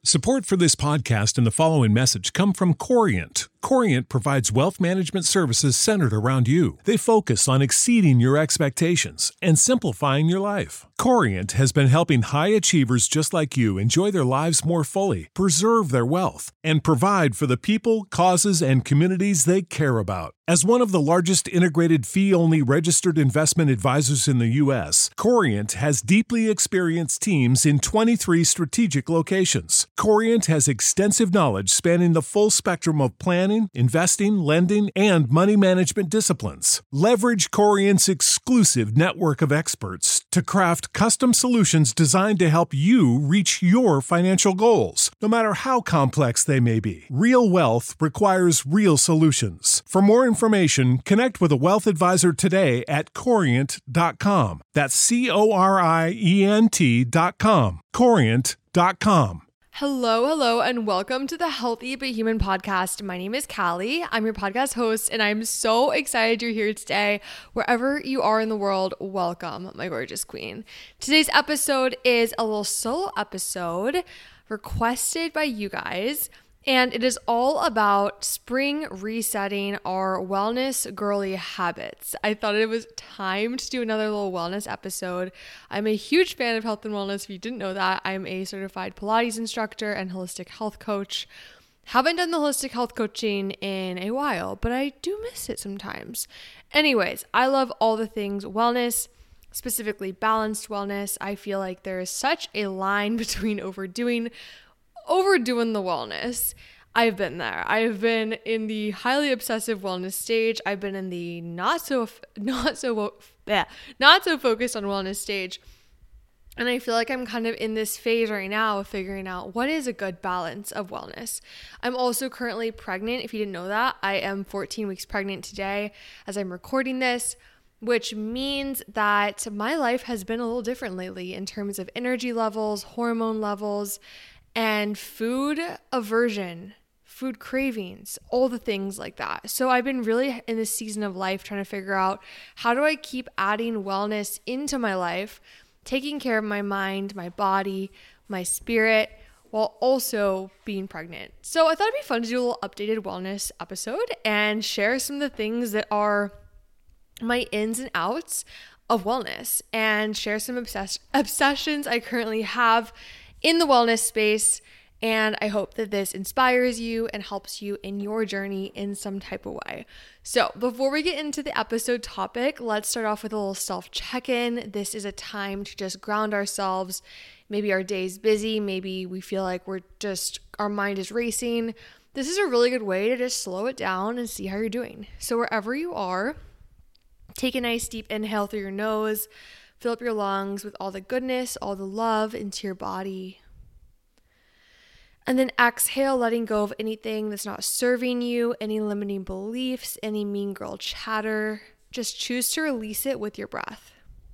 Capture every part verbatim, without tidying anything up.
Support for this podcast and the following message come from Corient. Corient provides wealth management services centered around you. They focus on exceeding your expectations and simplifying your life. Corient has been helping high achievers just like you enjoy their lives more fully, preserve their wealth, and provide for the people, causes, and communities they care about. As one of the largest integrated fee-only registered investment advisors in the U S, Corient has deeply experienced teams in twenty-three strategic locations. Corient has extensive knowledge spanning the full spectrum of planning, investing, lending, and money management disciplines. Leverage Corient's exclusive network of experts to craft custom solutions designed to help you reach your financial goals, no matter how complex they may be. Real wealth requires real solutions. For more information, connect with a wealth advisor today at corient dot com. That's C O R I E N T dot com. corient dot com. Hello, hello, and welcome to the Healthy But Human podcast. My name is Callie. I'm your podcast host, and I'm so excited you're here today. Wherever you are in the world, welcome, my gorgeous queen. Today's episode is a little solo episode requested by you guys, and it is all about spring resetting our wellness girly habits. I thought it was time to do another little wellness episode. I'm a huge fan of health and wellness. If you didn't know that, I'm a certified Pilates instructor and holistic health coach. Haven't done the holistic health coaching in a while, but I do miss it sometimes. Anyways, I love all the things wellness, specifically balanced wellness. I feel like there is such a line between overdoing overdoing the wellness. I've been there. I've been in the highly obsessive wellness stage. I've been in the not so not so yeah, not so focused on wellness stage. And I feel like I'm kind of in this phase right now of figuring out what is a good balance of wellness. I'm also currently pregnant. If you didn't know that, I am fourteen weeks pregnant today as I'm recording this, which means that my life has been a little different lately in terms of energy levels, hormone levels, and food aversion, food cravings, all the things like that. So I've been really in this season of life trying to figure out, how do I keep adding wellness into my life, taking care of my mind, my body, my spirit, while also being pregnant. So I thought it'd be fun to do a little updated wellness episode and share some of the things that are my ins and outs of wellness, and share some obsess- obsessions I currently have in the wellness space. And I hope that this inspires you and helps you in your journey in some type of way. So before we get into the episode topic, let's start off with a little self check-in. This is a time to just ground ourselves. Maybe our day's busy. Maybe we feel like we're just, our mind is racing. This is a really good way to just slow it down and see how you're doing. So wherever you are, take a nice deep inhale through your nose. Fill up your lungs with all the goodness, all the love into your body. And then exhale, letting go of anything that's not serving you, any limiting beliefs, any mean girl chatter. Just choose to release it with your breath.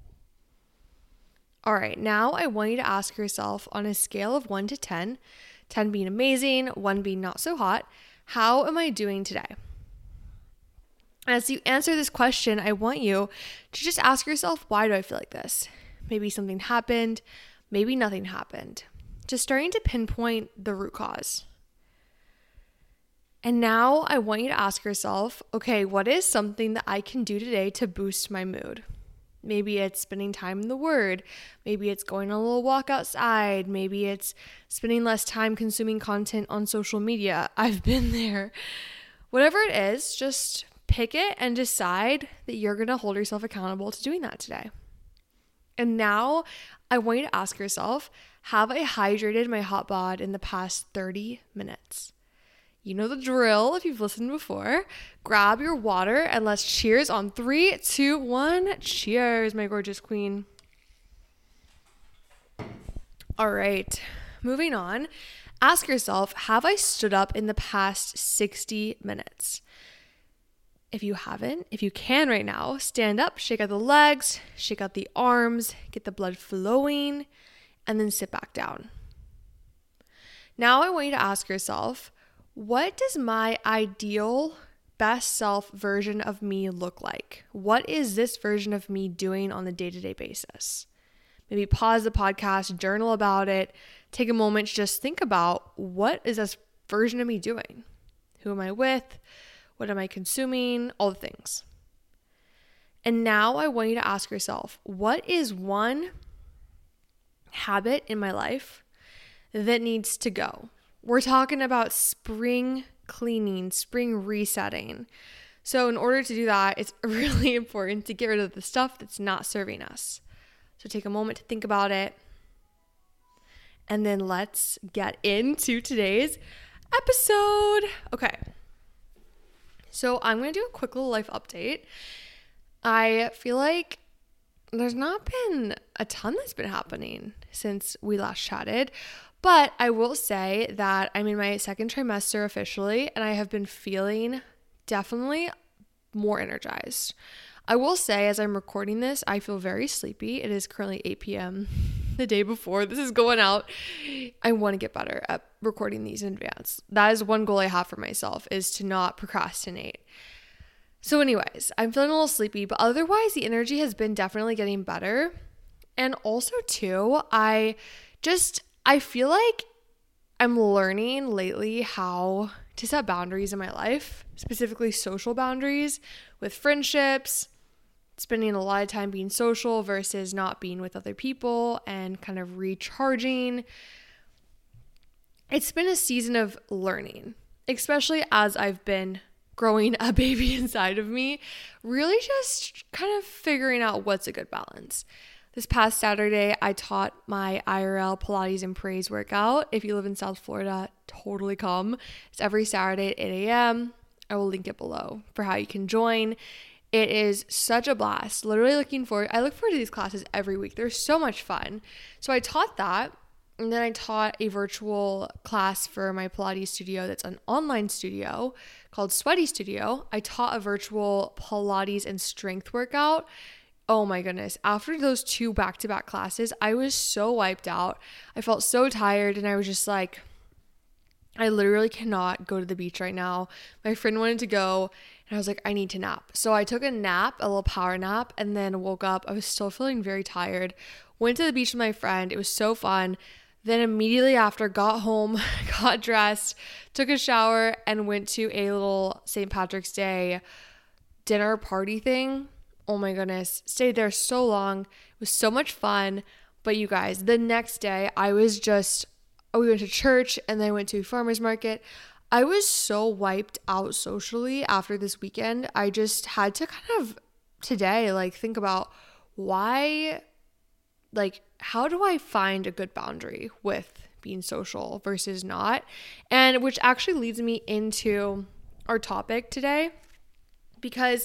All right, now I want you to ask yourself, on a scale of one to ten, ten being amazing, one being not so hot, how am I doing today? As you answer this question, I want you to just ask yourself, why do I feel like this? Maybe something happened, maybe nothing happened. Just starting to pinpoint the root cause. And now I want you to ask yourself, okay, what is something that I can do today to boost my mood? Maybe it's spending time in the Word. Maybe it's going on a little walk outside. Maybe it's spending less time consuming content on social media. I've been there. Whatever it is, just pick it and decide that you're going to hold yourself accountable to doing that today. And now I want you to ask yourself, have I hydrated my hot bod in the past thirty minutes? You know the drill if you've listened before. Grab your water and let's cheers on three, two, one. Cheers, my gorgeous queen. All right, moving on. Ask yourself, have I stood up in the past sixty minutes? If you haven't, if you can right now, stand up, shake out the legs, shake out the arms, get the blood flowing, and then sit back down. Now I want you to ask yourself, what does my ideal best self version of me look like? What is this version of me doing on a day-to-day basis? maybe pause the podcast, journal about it, take a moment to just think about, what is this version of me doing? Who am I with? What am I consuming? All the things. And now I want you to ask yourself, what is one habit in my life that needs to go? We're talking about spring cleaning, spring resetting. So in order to do that, it's really important to get rid of the stuff that's not serving us. So take a moment to think about it. And then let's get into today's episode. Okay. So I'm going to do a quick little life update. I feel like there's not been a ton that's been happening since we last chatted, but I will say that I'm in my second trimester officially, and I have been feeling definitely more energized. I will say, as I'm recording this, I feel very sleepy. It is currently eight p.m. the day before this is going out. I want to get better at recording these in advance. That is one goal I have for myself, is to not procrastinate. So anyways, I'm feeling a little sleepy, but otherwise the energy has been definitely getting better. And also too, I just, I feel like I'm learning lately how to set boundaries in my life, specifically social boundaries with friendships, spending a lot of time being social versus not being with other people, and kind of recharging. It's been a season of learning, especially as I've been growing a baby inside of me, really just kind of figuring out what's a good balance. This past Saturday, I taught my I R L Pilates and Praise workout. If you live in South Florida, totally come. It's every Saturday at eight a.m. I will link it below for how you can join. It is such a blast. Literally looking forward. I look forward to these classes every week. They're so much fun. So I taught that. And then I taught a virtual class for my Pilates studio that's an online studio called Sweaty Studio. I taught a virtual Pilates and strength workout. Oh my goodness. After those two back-to-back classes, I was so wiped out. I felt so tired, and I was just like, I literally cannot go to the beach right now. My friend wanted to go, and I was like, I need to nap. So I took a nap, a little power nap, and then woke up. I was still feeling very tired. Went to the beach with my friend. It was so fun. Then immediately after, got home, got dressed, took a shower, and went to a little Saint Patrick's Day dinner party thing. Oh my goodness. Stayed there so long. It was so much fun. But you guys, the next day, I was just, we went to church, and then I went to a farmer's market. I was so wiped out socially after this weekend. I just had to kind of today, like, think about why, like, how do I find a good boundary with being social versus not? And which actually leads me into our topic today, because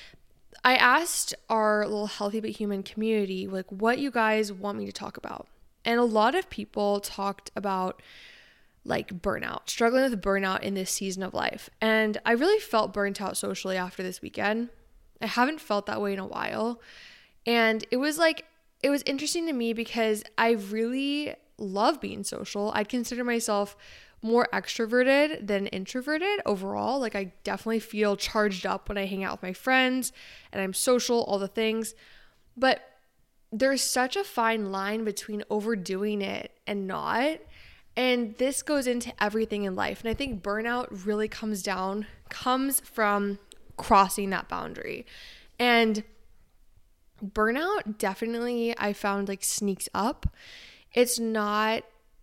I asked our little Healthy But Human community, like, what you guys want me to talk about. And a lot of people talked about, like, burnout, struggling with burnout in this season of life. And I really felt burnt out socially after this weekend. I haven't felt that way in a while. And it was like, it was interesting to me because I really love being social. I'd consider myself more extroverted than introverted overall. Like, I definitely feel charged up when I hang out with my friends and I'm social, all the things. But there's such a fine line between overdoing it and not. And this goes into everything in life. And I think burnout really comes down, comes from crossing that boundary. And burnout definitely, I found, like, sneaks up. It's not,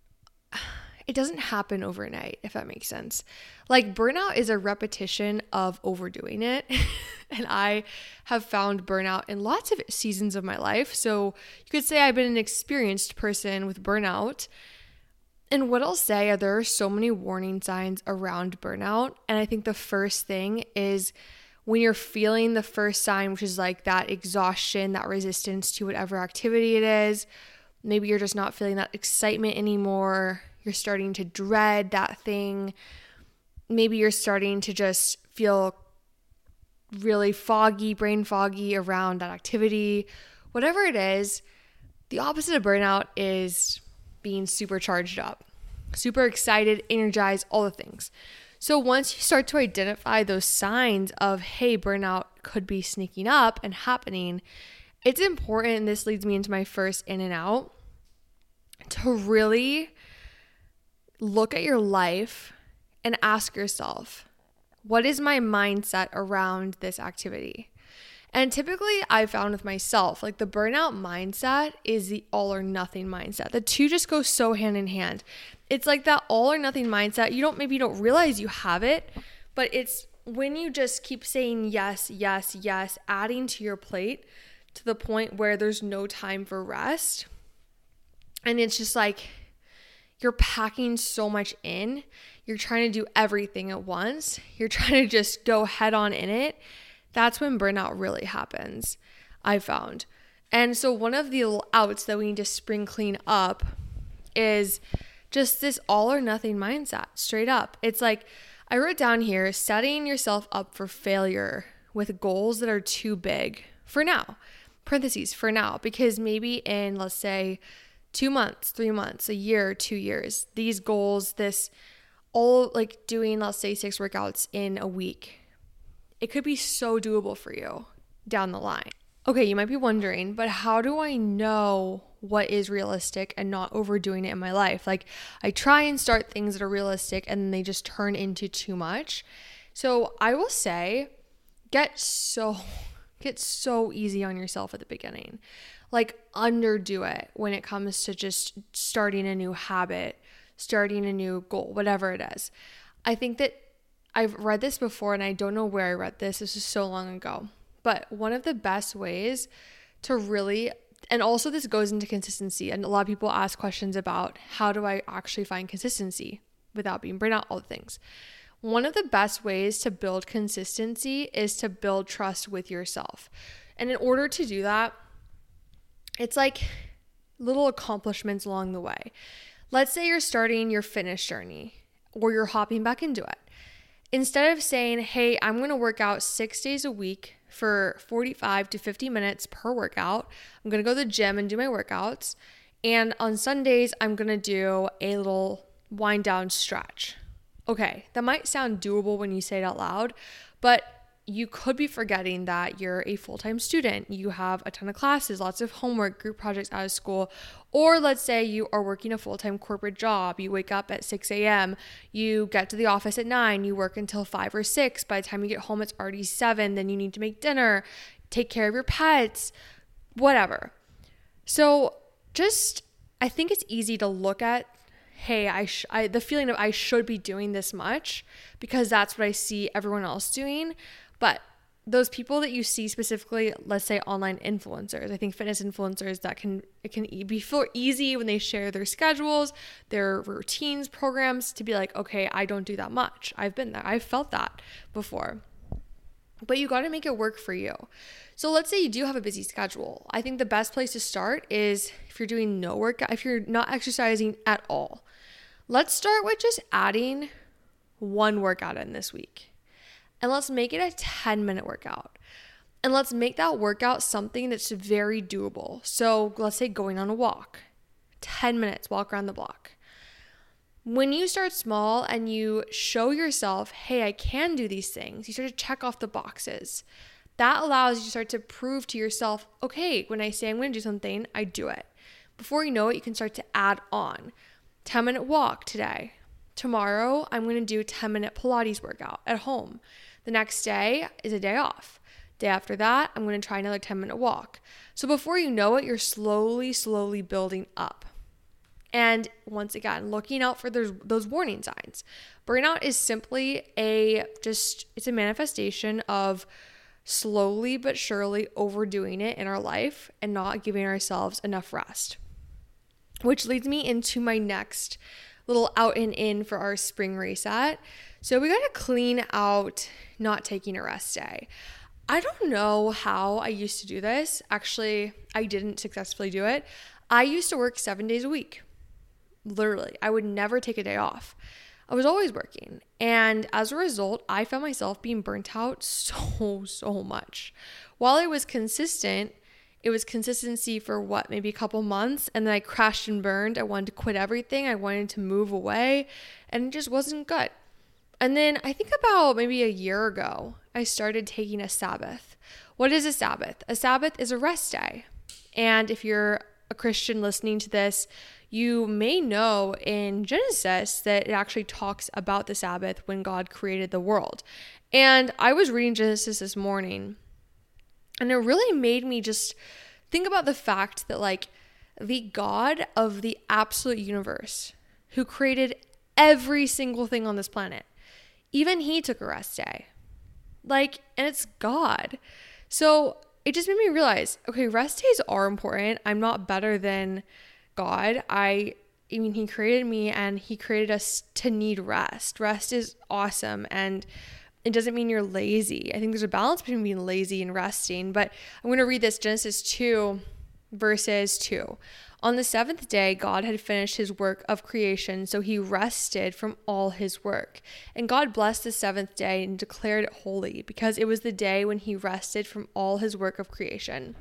it doesn't happen overnight, if that makes sense. Like, burnout is a repetition of overdoing it. And I have found burnout in lots of seasons of my life. So you could say I've been an experienced person with burnout. And what I'll say are there are so many warning signs around burnout. And I think the first thing is when you're feeling the first sign, which is like that exhaustion, that resistance to whatever activity it is. Maybe you're just not feeling that excitement anymore. You're starting to dread that thing. Maybe you're starting to just feel really foggy, brain foggy around that activity. Whatever it is, the opposite of burnout is being super charged up, super excited, energized, all the things. So once you start to identify those signs of, hey, burnout could be sneaking up and happening, it's important, and this leads me into my first in and out, to really look at your life and ask yourself, what is my mindset around this activity? And typically I found with myself, like the burnout mindset is the all or nothing mindset. The two just go so hand in hand. It's like that all or nothing mindset. You don't, maybe you don't realize you have it, but it's when you just keep saying yes, yes, yes, adding to your plate to the point where there's no time for rest. And it's just like you're packing so much in. You're trying to do everything at once. You're trying to just go head on in it. That's when burnout really happens, I found. And so one of the outs that we need to spring clean up is just this all or nothing mindset, straight up. It's like, I wrote down here, setting yourself up for failure with goals that are too big for now. Parentheses, for now, because maybe in, let's say, two months, three months, a year, two years, these goals, this all like doing, let's say, six workouts in a week, it could be so doable for you down the line. Okay, you might be wondering, but how do I know what is realistic and not overdoing it in my life? Like, I try and start things that are realistic and then they just turn into too much. So I will say, get so, get so easy on yourself at the beginning. Like, underdo it when it comes to just starting a new habit, starting a new goal, whatever it is. I think that I've read this before and I don't know where I read this. This is so long ago. But one of the best ways to really, and also this goes into consistency. And a lot of people ask questions about how do I actually find consistency without being burnt out, all the things. One of the best ways to build consistency is to build trust with yourself. And in order to do that, it's like little accomplishments along the way. Let's say you're starting your fitness journey or you're hopping back into it. Instead of saying, hey, I'm going to work out six days a week for forty-five to fifty minutes per workout. I'm going to go to the gym and do my workouts. And on Sundays, I'm going to do a little wind down stretch. Okay, that might sound doable when you say it out loud, but you could be forgetting that you're a full-time student. You have a ton of classes, lots of homework, group projects out of school. Or let's say you are working a full-time corporate job. You wake up at six a.m., you get to the office at nine, you work until five or six. By the time you get home, it's already seven. Then you need to make dinner, take care of your pets, whatever. So just, I think it's easy to look at, hey, I, sh- I the feeling of I should be doing this much because that's what I see everyone else doing. But those people that you see specifically, let's say online influencers, I think fitness influencers, that can, it can be feel easy when they share their schedules, their routines, programs, to be like, okay, I don't do that much. I've been there. I've felt that before. But you got to make it work for you. So let's say you do have a busy schedule. I think the best place to start is if you're doing no workout, if you're not exercising at all, let's start with just adding one workout in this week. And let's make it a ten minute workout. And let's make that workout something that's very doable. So let's say going on a walk, ten minutes, walk around the block. When you start small and you show yourself, hey, I can do these things, you start to check off the boxes. That allows you to start to prove to yourself, okay, when I say I'm going to do something, I do it. Before you know it, you can start to add on. ten minute walk today. Tomorrow, I'm going to do a ten minute Pilates workout at home. The next day is a day off. Day after that, I'm going to try another ten minute walk. So before you know it, you're slowly, slowly building up. And once again, looking out for those, those warning signs. Burnout is simply a, just, it's a manifestation of slowly but surely overdoing it in our life and not giving ourselves enough rest. Which leads me into my next little out and in for our spring reset. So we got to clean out not taking a rest day. I don't know how I used to do this. Actually, I didn't successfully do it. I used to work seven days a week. Literally, I would never take a day off. I was always working. And as a result, I found myself being burnt out so, so much. While I was consistent, it was consistency for what, maybe a couple months. And then I crashed and burned. I wanted to quit everything. I wanted to move away. And it just wasn't good. And then I think about maybe a year ago, I started taking a Sabbath. What is a Sabbath? A Sabbath is a rest day. And if you're a Christian listening to this, you may know in Genesis that it actually talks about the Sabbath when God created the world. And I was reading Genesis this morning, and it really made me just think about the fact that like the God of the absolute universe, who created every single thing on this planet, even he took a rest day. Like, and it's God. So it just made me realize, okay, rest days are important. I'm not better than God. I, I mean, he created me and he created us to need rest. Rest is awesome. And it doesn't mean you're lazy. I think there's a balance between being lazy and resting. But I'm going to read this Genesis two, verses two. On the seventh day, God had finished his work of creation, so he rested from all his work. And God blessed the seventh day and declared it holy, because it was the day when he rested from all his work of creation.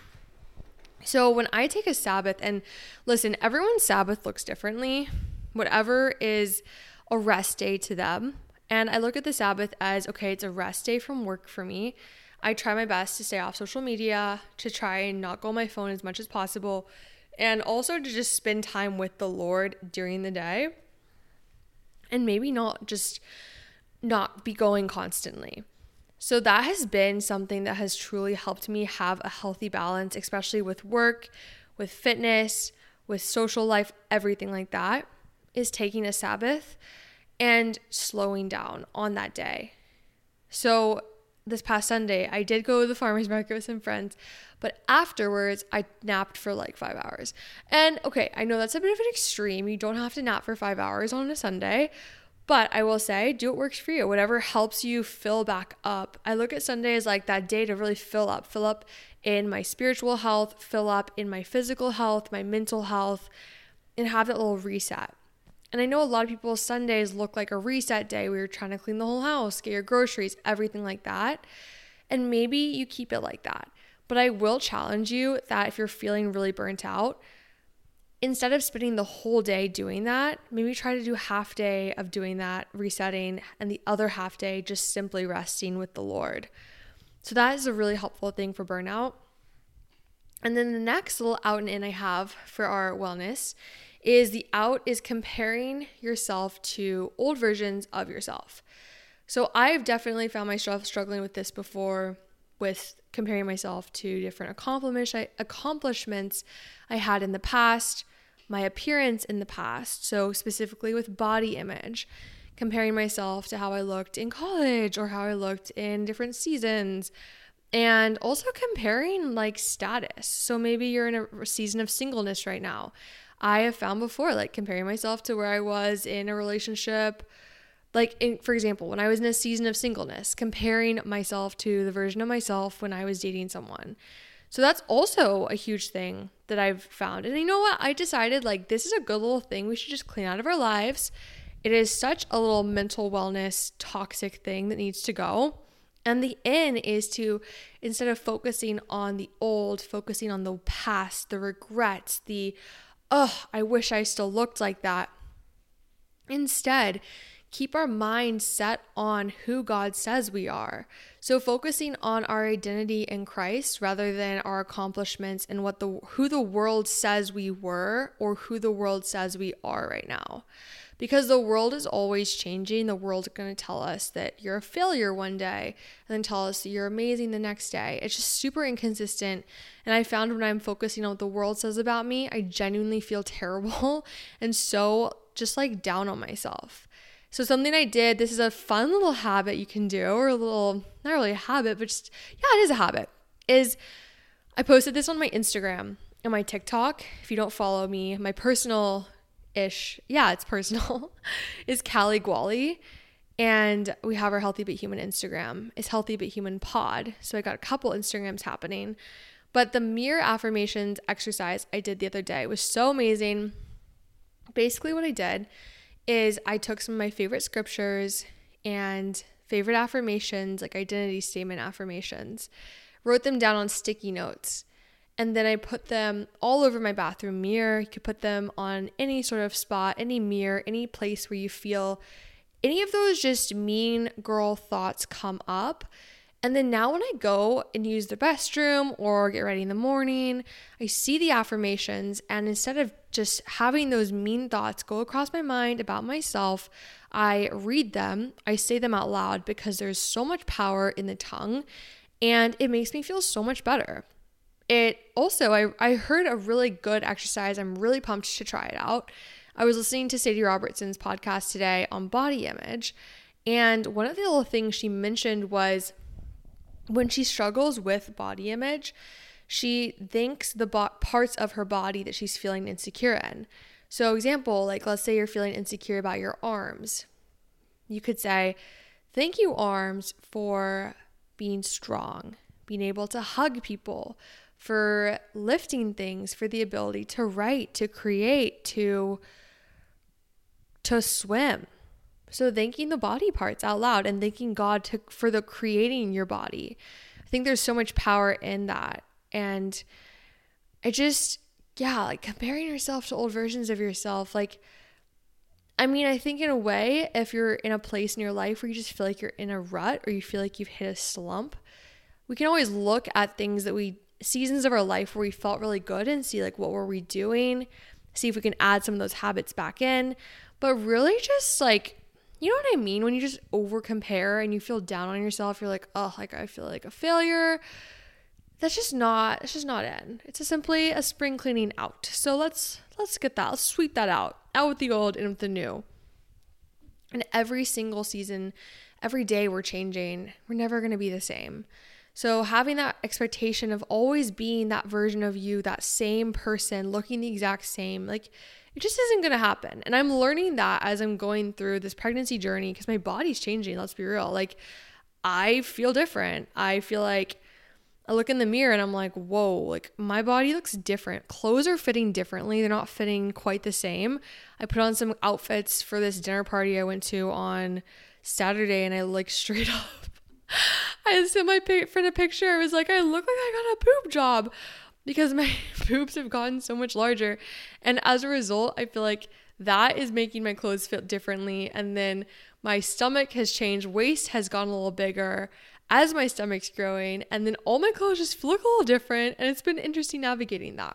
So when I take a Sabbath, and listen, everyone's Sabbath looks differently, whatever is a rest day to them. And I look at the Sabbath as, okay, it's a rest day from work for me. I try my best to stay off social media, to try and not go on my phone as much as possible, and also to just spend time with the Lord during the day, and maybe not just not be going constantly. So that has been something that has truly helped me have a healthy balance, especially with work, with fitness, with social life, everything like that, is taking a Sabbath and slowing down on that day. So this past Sunday, I did go to the farmer's market with some friends, but afterwards I napped for like five hours. And okay, I know that's a bit of an extreme. You don't have to nap for five hours on a Sunday, but I will say, do what works for you. Whatever helps you fill back up. I look at Sunday as like that day to really fill up, fill up in my spiritual health, fill up in my physical health, my mental health, and have that little reset. And I know a lot of people's Sundays look like a reset day where you're trying to clean the whole house, get your groceries, everything like that. And maybe you keep it like that. But I will challenge you that if you're feeling really burnt out, instead of spending the whole day doing that, maybe try to do half day of doing that, resetting, and the other half day just simply resting with the Lord. So that is a really helpful thing for burnout. And then the next little out and in I have for our wellness is the out is comparing yourself to old versions of yourself. So I've definitely found myself struggling with this before, with comparing myself to different accomplishments I had in the past, my appearance in the past. So specifically with body image, comparing myself to how I looked in college or how I looked in different seasons. And also comparing like status. So maybe you're in a season of singleness right now. I have found before, like comparing myself to where I was in a relationship, like in, for example, when I was in a season of singleness, comparing myself to the version of myself when I was dating someone. So that's also a huge thing that I've found. And you know what? I decided like this is a good little thing we should just clean out of our lives. It is such a little mental wellness toxic thing that needs to go. And the in is to, instead of focusing on the old, focusing on the past, the regrets, the oh, I wish I still looked like that. Instead, keep our mind set on who God says we are. So focusing on our identity in Christ rather than our accomplishments and what the who the world says we were or who the world says we are right now. Because the world is always changing. The world's going to tell us that you're a failure one day and then tell us that you're amazing the next day. It's just super inconsistent. And I found when I'm focusing on what the world says about me, I genuinely feel terrible and so just like down on myself. So something I did, this is a fun little habit you can do, or a little, not really a habit, but just, yeah, it is a habit, is I posted this on my Instagram and my TikTok. If you don't follow me, my personal ish, yeah, it's personal, is Callie Gwally. And we have our Healthy But Human Instagram. It's Healthy But Human Pod. So I got a couple Instagrams happening. But the mirror affirmations exercise I did the other day was so amazing. Basically what I did is I took some of my favorite scriptures and favorite affirmations, like identity statement affirmations, wrote them down on sticky notes. And then I put them all over my bathroom mirror. You could put them on any sort of spot, any mirror, any place where you feel any of those just mean girl thoughts come up. And then now when I go and use the restroom or get ready in the morning, I see the affirmations, and instead of just having those mean thoughts go across my mind about myself, I read them, I say them out loud, because there's so much power in the tongue, and it makes me feel so much better. It also, I, I heard a really good exercise. I'm really pumped to try it out. I was listening to Sadie Robertson's podcast today on body image, and one of the little things she mentioned was when she struggles with body image, she thanks the bo- parts of her body that she's feeling insecure in. So example, like let's say you're feeling insecure about your arms. You could say, thank you, arms, for being strong, being able to hug people, for lifting things, for the ability to write, to create, to, to swim. So thanking the body parts out loud and thanking God to, for the creating your body. I think there's so much power in that. And I just, yeah, like comparing yourself to old versions of yourself. Like, I mean, I think in a way, if you're in a place in your life where you just feel like you're in a rut or you feel like you've hit a slump, we can always look at things that we, seasons of our life where we felt really good and see like, what were we doing? See if we can add some of those habits back in. But really just like, you know what I mean? When you just over compare and you feel down on yourself, you're like, oh, like I feel like a failure. That's just not, it's just not in. It's a simply a spring cleaning out. So let's, let's get that, let's sweep that out, out with the old and with the new. And every single season, every day we're changing. We're never going to be the same. So having that expectation of always being that version of you, that same person, looking the exact same, like it just isn't going to happen. And I'm learning that as I'm going through this pregnancy journey because my body's changing. Let's be real. Like I feel different. I feel like I look in the mirror and I'm like, whoa, like my body looks different. Clothes are fitting differently. They're not fitting quite the same. I put on some outfits for this dinner party I went to on Saturday and I like straight up, I sent my friend a picture. I was like, I look like I got a boob job because my boobs have gotten so much larger. And as a result, I feel like that is making my clothes fit differently. And then my stomach has changed. Waist has gotten a little bigger as my stomach's growing. And then all my clothes just look a little different. And it's been interesting navigating that.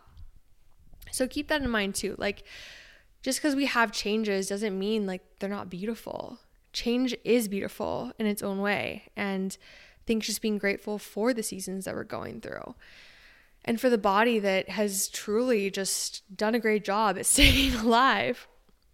So keep that in mind too. Like just because we have changes doesn't mean like they're not beautiful. Change is beautiful in its own way. And I think just being grateful for the seasons that we're going through. And for the body that has truly just done a great job at staying alive.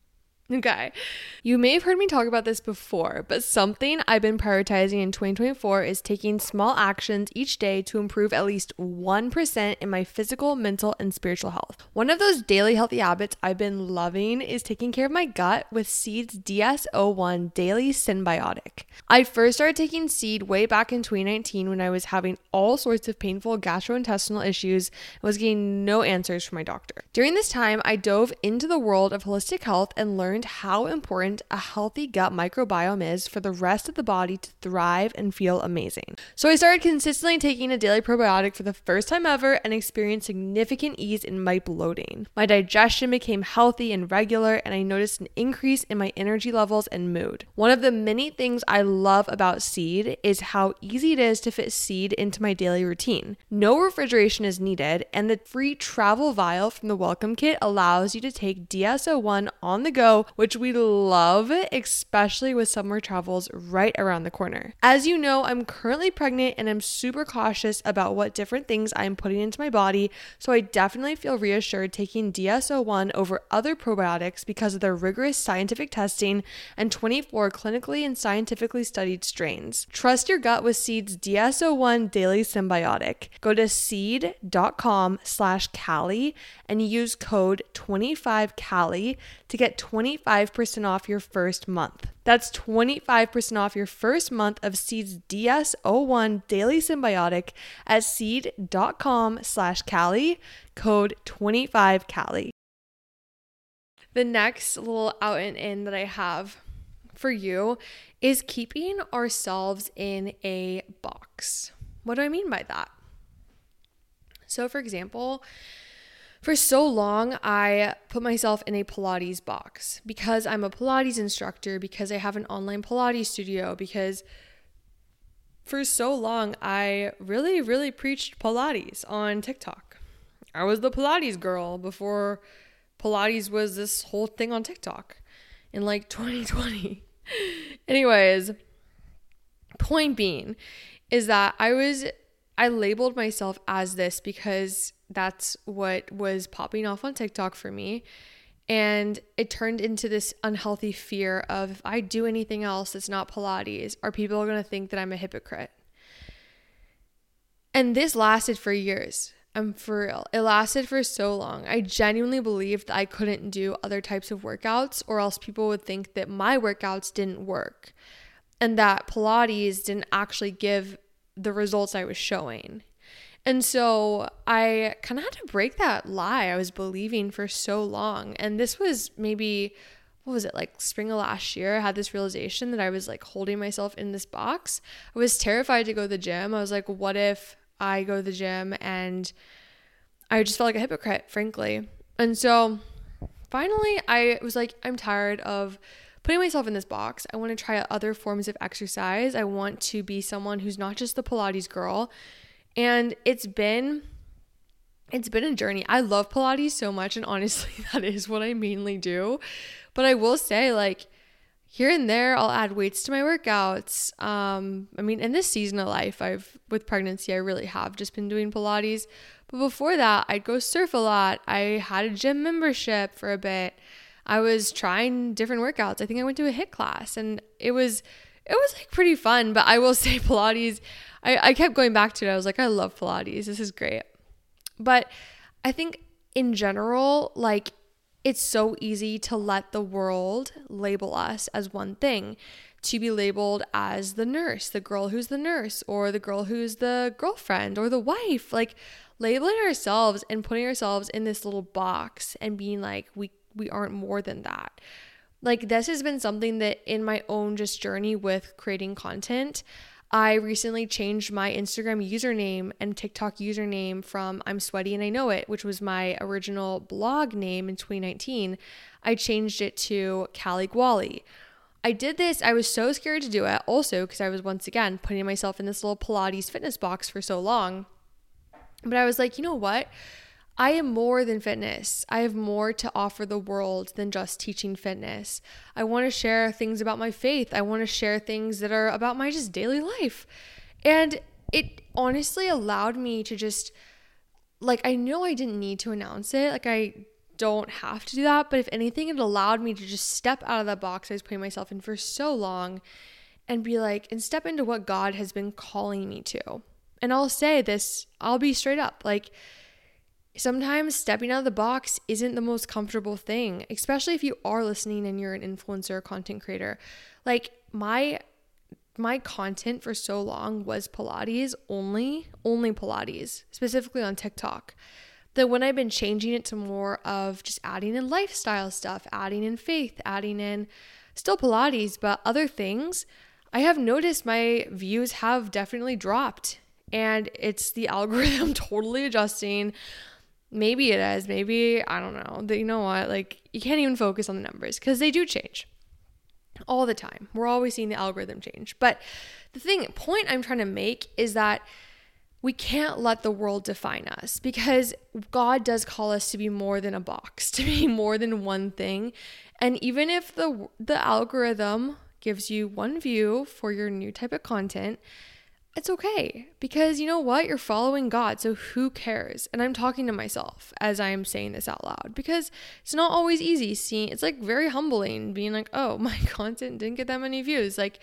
Okay. You may have heard me talk about this before, but something I've been prioritizing in twenty twenty-four is taking small actions each day to improve at least one percent in my physical, mental, and spiritual health. One of those daily healthy habits I've been loving is taking care of my gut with Seed's D S O one Daily Synbiotic. I first started taking Seed way back in twenty nineteen when I was having all sorts of painful gastrointestinal issues and was getting no answers from my doctor. During this time, I dove into the world of holistic health and learned how important a healthy gut microbiome is for the rest of the body to thrive and feel amazing. So I started consistently taking a daily probiotic for the first time ever and experienced significant ease in my bloating. My digestion became healthy and regular, and I noticed an increase in my energy levels and mood. One of the many things I love about Seed is how easy it is to fit Seed into my daily routine. No refrigeration is needed, and the free travel vial from the welcome kit allows you to take D S O one on the go, which we love, especially with summer travels right around the corner. As you know, I'm currently pregnant and I'm super cautious about what different things I'm putting into my body, so I definitely feel reassured taking D S O one over other probiotics because of their rigorous scientific testing and twenty-four clinically and scientifically studied strains. Trust your gut with Seed's D S O one Daily Synbiotic. Go to seed.com slash Callie and use code twenty-five Callie to get twenty-five percent off your first month. That's twenty-five percent off your first month of Seed's D S O one Daily Synbiotic at seed.com slash Callie, code twenty-five Callie. The next little out and in that I have for you is keeping ourselves in a box. What do I mean by that? So for example, for so long, I put myself in a Pilates box because I'm a Pilates instructor, because I have an online Pilates studio, because for so long, I really, really preached Pilates on TikTok. I was the Pilates girl before Pilates was this whole thing on TikTok in like twenty twenty. Anyways, point being is that I was, I labeled myself as this because that's what was popping off on TikTok for me. And it turned into this unhealthy fear of, if I do anything else that's not Pilates, are people going to think that I'm a hypocrite? And this lasted for years. I'm for real. It lasted for so long. I genuinely believed that I couldn't do other types of workouts, or else people would think that my workouts didn't work and that Pilates didn't actually give the results I was showing. And so I kind of had to break that lie I was believing for so long. And this was maybe, what was it, like spring of last year? I had this realization that I was like holding myself in this box. I was terrified to go to the gym. I was like, what if I go to the gym and I just felt like a hypocrite, frankly. And so finally I was like, I'm tired of putting myself in this box. I want to try other forms of exercise. I want to be someone who's not just the Pilates girl. And it's been, it's been a journey. I love Pilates so much. And honestly, that is what I mainly do. But I will say, like, here and there, I'll add weights to my workouts. Um, I mean, in this season of life, I've, with pregnancy, I really have just been doing Pilates. But before that, I'd go surf a lot. I had a gym membership for a bit. I was trying different workouts. I think I went to a HIIT class, and it was, it was like pretty fun. But I will say Pilates, I, I kept going back to it. I was like, I love Pilates. This is great. But I think in general, like, it's so easy to let the world label us as one thing, to be labeled as the nurse, the girl who's the nurse, or the girl who's the girlfriend or the wife, like labeling ourselves and putting ourselves in this little box and being like, we, we aren't more than that. Like, this has been something that in my own just journey with creating content, I recently changed my Instagram username and TikTok username from I'm Sweaty and I Know It, which was my original blog name in twenty nineteen. I changed it to Callie Gwally. I did this. I was so scared to do it also because I was once again putting myself in this little Pilates fitness box for so long. But I was like, you know what? I am more than fitness. I have more to offer the world than just teaching fitness. I want to share things about my faith. I want to share things that are about my just daily life. And it honestly allowed me to just, like, I know I didn't need to announce it. Like, I don't have to do that. But if anything, it allowed me to just step out of that box I was putting myself in for so long and be like, and step into what God has been calling me to. And I'll say this, I'll be straight up, like, sometimes stepping out of the box isn't the most comfortable thing, especially if you are listening and you're an influencer or content creator. Like, my my content for so long was Pilates only, only Pilates, specifically on TikTok. That when I've been changing it to more of just adding in lifestyle stuff, adding in faith, adding in still Pilates, but other things, I have noticed my views have definitely dropped. And it's the algorithm totally adjusting. Maybe it is. Maybe, I don't know. But you know what? Like, you can't even focus on the numbers because they do change all the time. We're always seeing the algorithm change. But the thing, point I'm trying to make is that we can't let the world define us, because God does call us to be more than a box, to be more than one thing. And even if the the algorithm gives you one view for your new type of content, it's okay, because you know what? You're following God, so who cares? And I'm talking to myself as I'm saying this out loud, because it's not always easy seeing, it's like very humbling being like, oh, my content didn't get that many views. Like,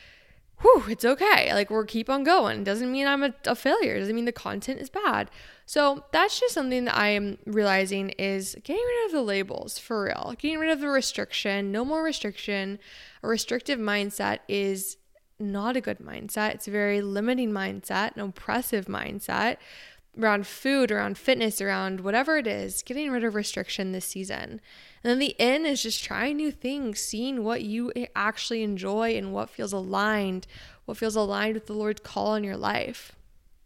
whew, it's okay. Like, we'll keep on going. It doesn't mean I'm a, a failure. It doesn't mean the content is bad. So that's just something that I am realizing is getting rid of the labels, for real. Getting rid of the restriction. No more restriction. A restrictive mindset is not a good mindset. It's a very limiting mindset, an oppressive mindset around food, around fitness, around whatever it is. Getting rid of restriction this season. And then the end is just trying new things, seeing what you actually enjoy and what feels aligned, what feels aligned with the Lord's call on your life.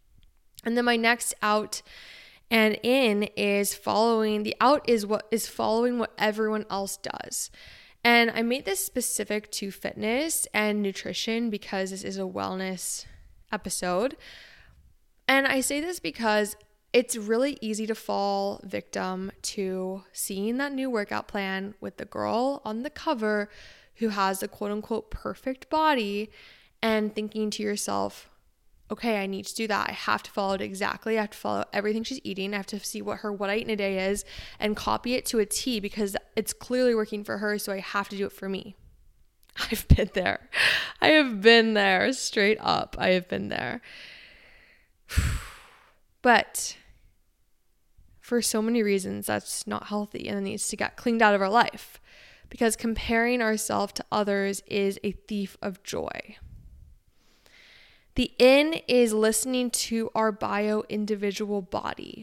And then my next out and in is following, the out is what is following what everyone else does. And I made this specific to fitness and nutrition because this is a wellness episode. And I say this because it's really easy to fall victim to seeing that new workout plan with the girl on the cover who has the quote unquote perfect body and thinking to yourself, okay, I need to do that. I have to follow it exactly. I have to follow everything she's eating. I have to see what her what I eat in a day is and copy it to a T because it's clearly working for her, so I have to do it for me. I've been there. I have been there, straight up. I have been there. But for so many reasons, that's not healthy and it needs to get cleaned out of our life because comparing ourselves to others is a thief of joy. The in is listening to our bio-individual body.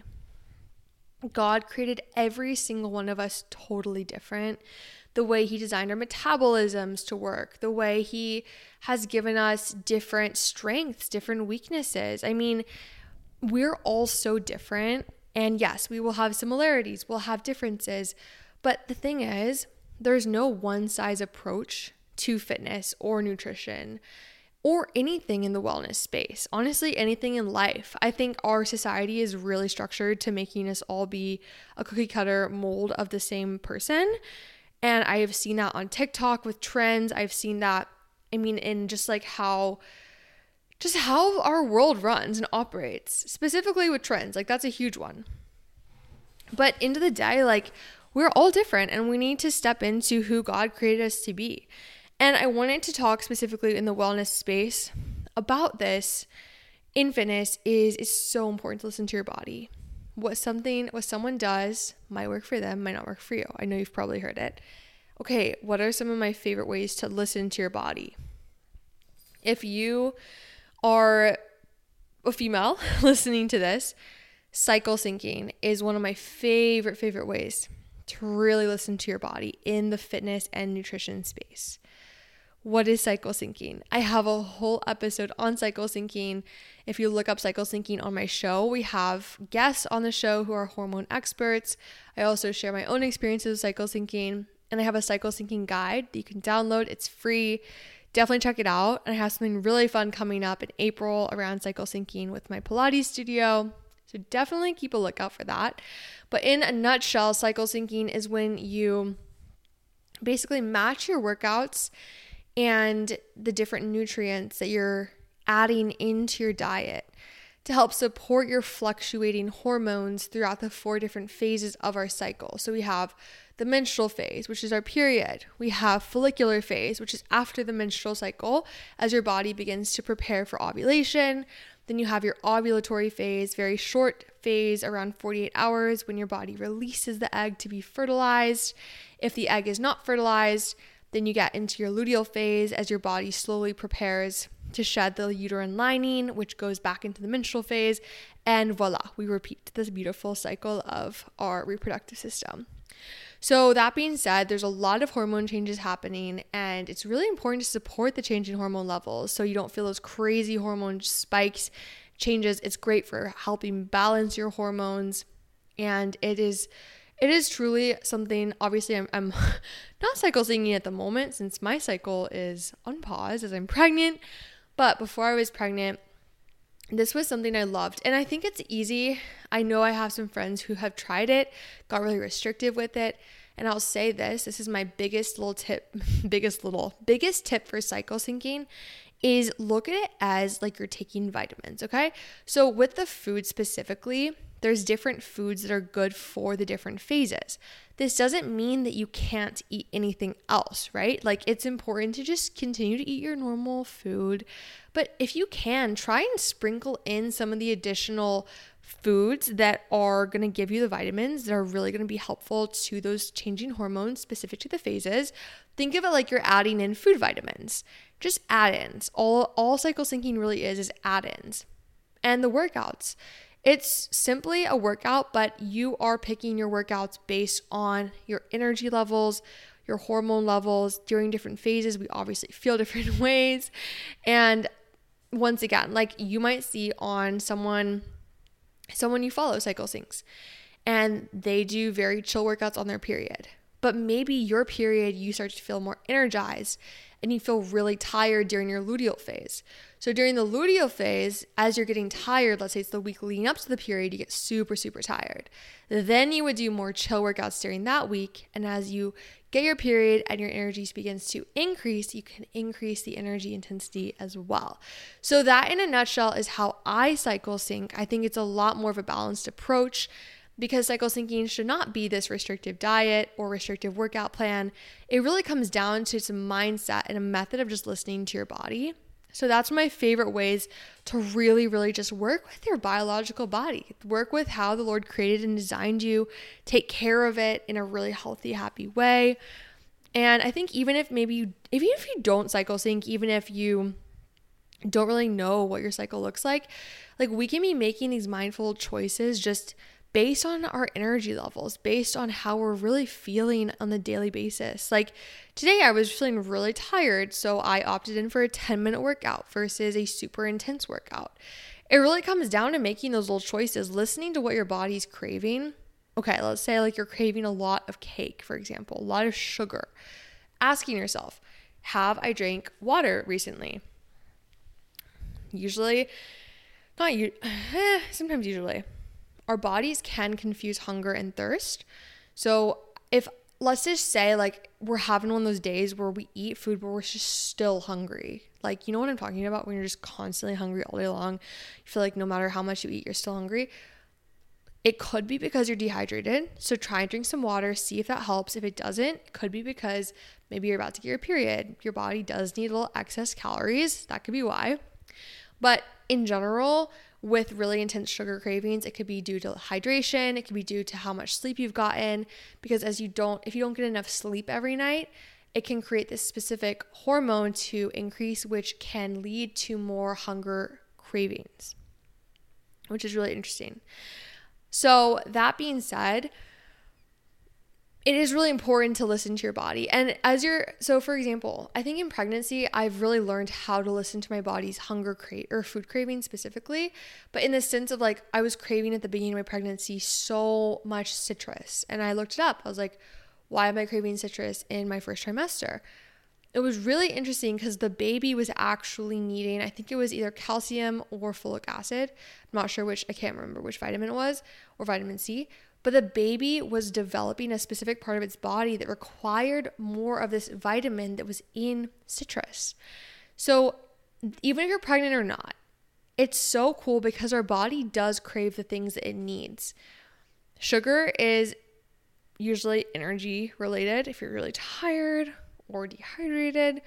God created every single one of us totally different. The way he designed our metabolisms to work, the way he has given us different strengths, different weaknesses. I mean, we're all so different. And yes, we will have similarities, we'll have differences. But the thing is, there's no one size approach to fitness or nutrition or anything in the wellness space. Honestly, anything in life. I think our society is really structured to making us all be a cookie cutter mold of the same person. And I have seen that on TikTok with trends. I've seen that, I mean, in just like how, just how our world runs and operates, specifically with trends. Like that's a huge one. But end of the day, like we're all different and we need to step into who God created us to be. And I wanted to talk specifically in the wellness space about this in fitness is it's so important to listen to your body. What something, what someone does might work for them, might not work for you. I know you've probably heard it. Okay, what are some of my favorite ways to listen to your body? If you are a female listening to this, cycle syncing is one of my favorite, favorite ways to really listen to your body in the fitness and nutrition space. What is cycle syncing? I have a whole episode on cycle syncing. If you look up cycle syncing on my show, we have guests on the show who are hormone experts. I also share my own experiences with cycle syncing, and I have a cycle syncing guide that you can download. It's free. Definitely check it out. And I have something really fun coming up in April around cycle syncing with my Pilates studio. So definitely keep a lookout for that. But in a nutshell, cycle syncing is when you basically match your workouts and the different nutrients that you're adding into your diet to help support your fluctuating hormones throughout the four different phases of our cycle. So we have the menstrual phase, which is our period. We have follicular phase, which is after the menstrual cycle as your body begins to prepare for ovulation. Then you have your ovulatory phase, very short phase, around forty-eight hours when your body releases the egg to be fertilized. If the egg is not fertilized, then you get into your luteal phase as your body slowly prepares to shed the uterine lining, which goes back into the menstrual phase. And voila, we repeat this beautiful cycle of our reproductive system. So that being said, there's a lot of hormone changes happening, and it's really important to support the change in hormone levels so you don't feel those crazy hormone spikes, changes. It's great for helping balance your hormones, and it is It is truly something. Obviously, I'm, I'm not cycle syncing at the moment since my cycle is on pause as I'm pregnant. But before I was pregnant, this was something I loved. And I think it's easy. I know I have some friends who have tried it, got really restrictive with it. And I'll say this, this is my biggest little tip, biggest little, biggest tip for cycle syncing is look at it as like you're taking vitamins, okay? So with the food specifically, there's different foods that are good for the different phases. This doesn't mean that you can't eat anything else, right? Like it's important to just continue to eat your normal food. But if you can, try and sprinkle in some of the additional foods that are going to give you the vitamins that are really going to be helpful to those changing hormones specific to the phases. Think of it like you're adding in food vitamins, just add-ins. All, all cycle syncing really is, is add-ins. And the workouts. It's simply a workout, but you are picking your workouts based on your energy levels, your hormone levels during different phases. We obviously feel different ways. And once again, like you might see on someone, someone you follow cycle syncs, and they do very chill workouts on their period. But maybe your period, you start to feel more energized and you feel really tired during your luteal phase. So during the luteal phase, as you're getting tired, let's say it's the week leading up to the period, you get super, super tired. Then you would do more chill workouts during that week. And as you get your period and your energy begins to increase, you can increase the energy intensity as well. So that in a nutshell is how I cycle sync. I think it's a lot more of a balanced approach, because cycle syncing should not be this restrictive diet or restrictive workout plan. It really comes down to some mindset and a method of just listening to your body. So that's my favorite ways to really, really just work with your biological body. Work with how the Lord created and designed you. Take care of it in a really healthy, happy way. And I think even if maybe you, even if you don't cycle sync, even if you don't really know what your cycle looks like, like we can be making these mindful choices just based on our energy levels, based on how we're really feeling on the daily basis. Like today I was feeling really tired, so I opted in for a ten minute workout versus a super intense workout. It really comes down to making those little choices, listening to what your body's craving. Okay, let's say like you're craving a lot of cake, for example, a lot of sugar. Asking yourself, have I drank water recently? Usually, not you, eh, sometimes usually. Our bodies can confuse hunger and thirst. So if, let's just say like we're having one of those days where we eat food, but we're just still hungry. Like, you know what I'm talking about? When you're just constantly hungry all day long, you feel like no matter how much you eat, you're still hungry. It could be because you're dehydrated. So try and drink some water, see if that helps. If it doesn't, it could be because maybe you're about to get your period. Your body does need a little excess calories. That could be why. But in general, with really intense sugar cravings, it could be due to hydration. It could be due to how much sleep you've gotten, because as you don't, if you don't get enough sleep every night, it can create this specific hormone to increase, which can lead to more hunger cravings, which is really interesting. So that being said, it is really important to listen to your body. And as you're, so for example, I think in pregnancy, I've really learned how to listen to my body's hunger crave or food craving specifically. But in the sense of like, I was craving at the beginning of my pregnancy so much citrus. And I looked it up. I was like, why am I craving citrus in my first trimester? It was really interesting because the baby was actually needing, I think it was either calcium or folic acid. I'm not sure which, I can't remember which vitamin it was, or vitamin C. But the baby was developing a specific part of its body that required more of this vitamin that was in citrus. So even if you're pregnant or not, it's so cool because our body does crave the things that it needs. Sugar is usually energy related if you're really tired or dehydrated.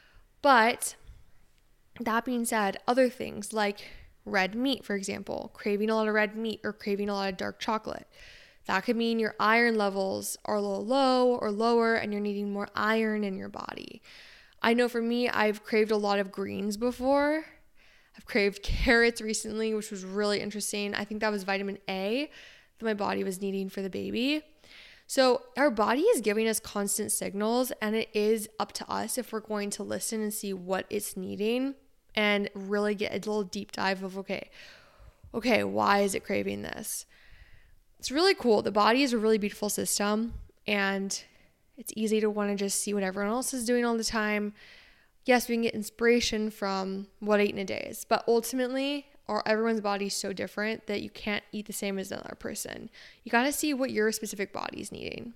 But that being said, other things like red meat, for example, craving a lot of red meat or craving a lot of dark chocolate. That could mean your iron levels are a little low or lower and you're needing more iron in your body. I know for me, I've craved a lot of greens before. I've craved carrots recently, which was really interesting. I think that was vitamin A that my body was needing for the baby. So our body is giving us constant signals, and it is up to us if we're going to listen and see what it's needing and really get a little deep dive of, okay, okay, why is it craving this? It's really cool. The body is a really beautiful system, and it's easy to want to just see what everyone else is doing all the time. Yes, we can get inspiration from what I eat in a day, but ultimately, or everyone's body is so different that you can't eat the same as another person. You got to see what your specific body is needing.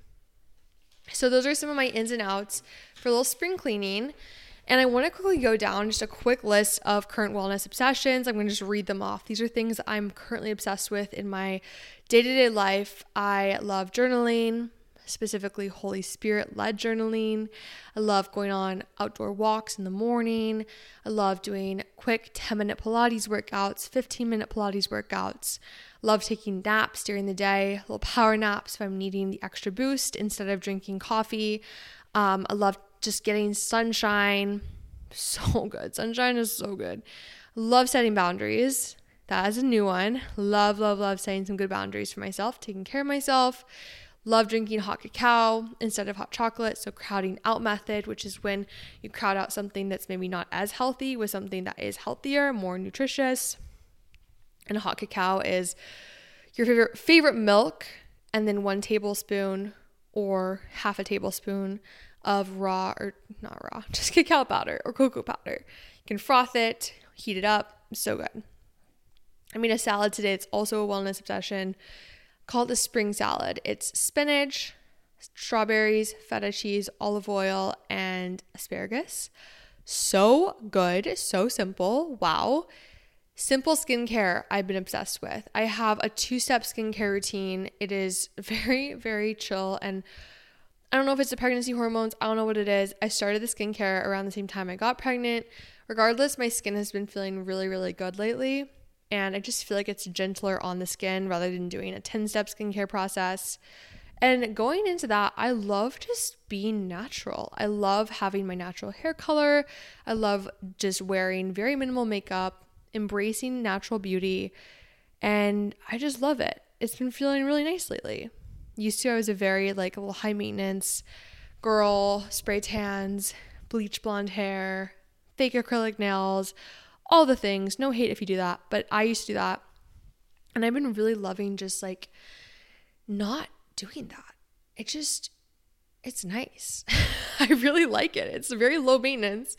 So those are some of my ins and outs for a little spring cleaning. And I want to quickly go down just a quick list of current wellness obsessions. I'm going to just read them off. These are things that I'm currently obsessed with in my day-to-day life. I love journaling, specifically Holy Spirit-led journaling. I love going on outdoor walks in the morning. I love doing quick ten-minute Pilates workouts, fifteen-minute Pilates workouts. I love taking naps during the day, little power naps if I'm needing the extra boost instead of drinking coffee. Um, I love just getting sunshine. So good. Sunshine is so good. Love setting boundaries. That is a new one. Love, love, love setting some good boundaries for myself, taking care of myself. Love drinking hot cacao instead of hot chocolate. So crowding out method, which is when you crowd out something that's maybe not as healthy with something that is healthier, more nutritious. And hot cacao is your favorite favorite milk, and then one tablespoon or half a tablespoon of raw, or not raw, just cacao powder or cocoa powder. You can froth it, heat it up. So good. I made a salad today. It's also a wellness obsession. Call it the spring salad. It's spinach, strawberries, feta cheese, olive oil, and asparagus. So good. So simple. Wow. Simple skincare I've been obsessed with. I have a two-step skincare routine. It is very, very chill. And I don't know if it's the pregnancy hormones. I don't know what it is. I started the skincare around the same time I got pregnant. Regardless, my skin has been feeling really, really good lately. And I just feel like it's gentler on the skin rather than doing a ten-step skincare process. And going into that, I love just being natural. I love having my natural hair color. I love just wearing very minimal makeup, embracing natural beauty. And I just love it. It's been feeling really nice lately. Used to, I was a very like a little high maintenance girl, spray tans, bleach blonde hair, fake acrylic nails, all the things. No hate if you do that, but I used to do that. And I've been really loving just like not doing that. It just, it's nice. I really like it. It's very low maintenance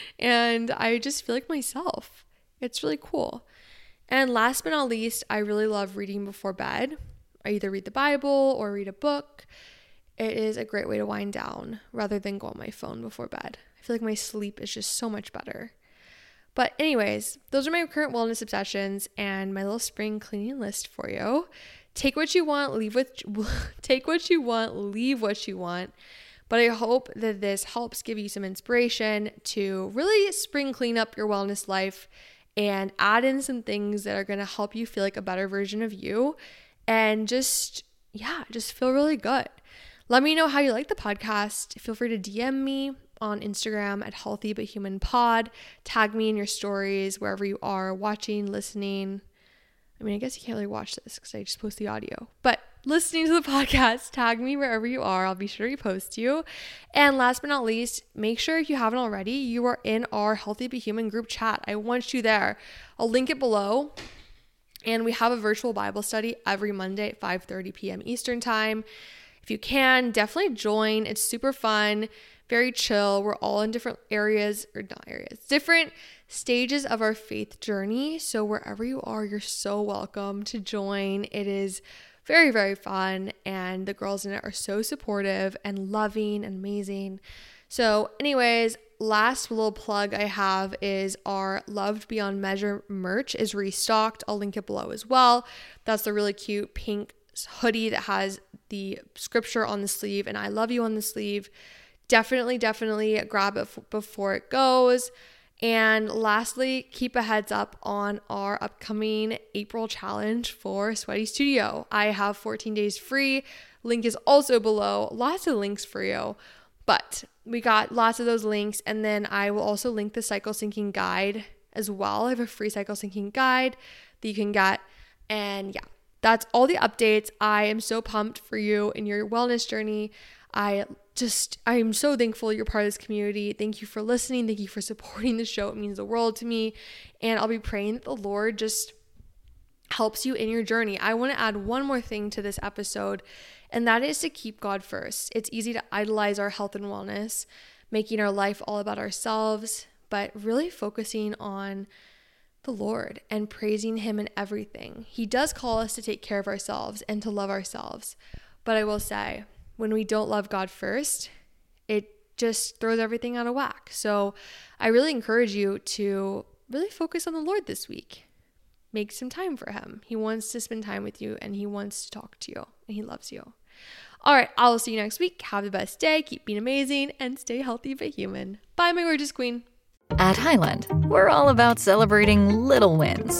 and I just feel like myself. It's really cool. And last but not least, I really love reading before bed. I either read the Bible or read a book. It is a great way to wind down rather than go on my phone before bed. I feel like my sleep is just so much better. But anyways, those are my current wellness obsessions and my little spring cleaning list for you. Take what you want, leave what take what you want, leave what you want. But I hope that this helps give you some inspiration to really spring clean up your wellness life and add in some things that are going to help you feel like a better version of you and just, yeah, just feel really good. Let me know how you like the podcast. Feel free to D M me on Instagram at Healthy But Human Pod. Tag me in your stories wherever you are watching, listening. I mean, I guess you can't really watch this because I just post the audio. But listening to the podcast, tag me wherever you are. I'll be sure to repost you. And last but not least, make sure if you haven't already, you are in our Healthy But Human group chat. I want you there. I'll link it below. And we have a virtual Bible study every Monday at five thirty p.m. Eastern time. If you can, definitely join. It's super fun, very chill. We're all in different areas, or not areas, different stages of our faith journey. So wherever you are, you're so welcome to join. It is very, very fun. And the girls in it are so supportive and loving and amazing. So anyways, last little plug I have is our Loved Beyond Measure merch is restocked. I'll link it below as well. That's the really cute pink hoodie that has the scripture on the sleeve and I love you on the sleeve. Definitely, definitely grab it f- before it goes. And lastly, keep a heads up on our upcoming April challenge for Sweaty Studio. I have fourteen days free. Link is also below. Lots of links for you. But we got lots of those links. And then I will also link the cycle syncing guide as well. I have a free cycle syncing guide that you can get. And yeah. That's all the updates. I am so pumped for you in your wellness journey. I just, I am so thankful you're part of this community. Thank you for listening. Thank you for supporting the show. It means the world to me. And I'll be praying that the Lord just helps you in your journey. I want to add one more thing to this episode, and that is to keep God first. It's easy to idolize our health and wellness, making our life all about ourselves, but really focusing on the Lord and praising Him in everything. He does call us to take care of ourselves and to love ourselves. But I will say, when we don't love God first, it just throws everything out of whack. So I really encourage you to really focus on the Lord this week. Make some time for Him. He wants to spend time with you and He wants to talk to you and He loves you. All right, I'll see you next week. Have the best day. Keep being amazing and stay healthy but human. Bye, my gorgeous queen. At Highland, we're all about celebrating little wins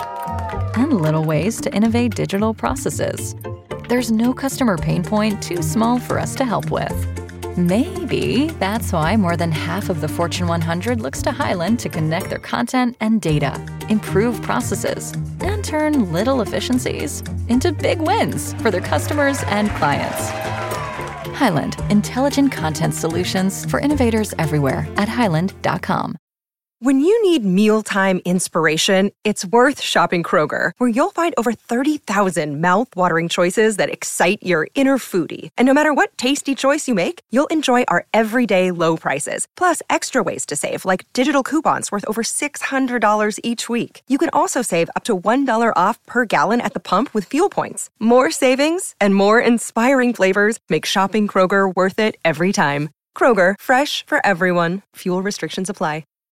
and little ways to innovate digital processes. There's no customer pain point too small for us to help with. Maybe that's why more than half of the Fortune one hundred looks to Highland to connect their content and data, improve processes, and turn little efficiencies into big wins for their customers and clients. Highland, intelligent content solutions for innovators everywhere at highland dot com. When you need mealtime inspiration, it's worth shopping Kroger, where you'll find over thirty thousand mouth-watering choices that excite your inner foodie. And no matter what tasty choice you make, you'll enjoy our everyday low prices, plus extra ways to save, like digital coupons worth over six hundred dollars each week. You can also save up to one dollar off per gallon at the pump with fuel points. More savings and more inspiring flavors make shopping Kroger worth it every time. Kroger, fresh for everyone. Fuel restrictions apply.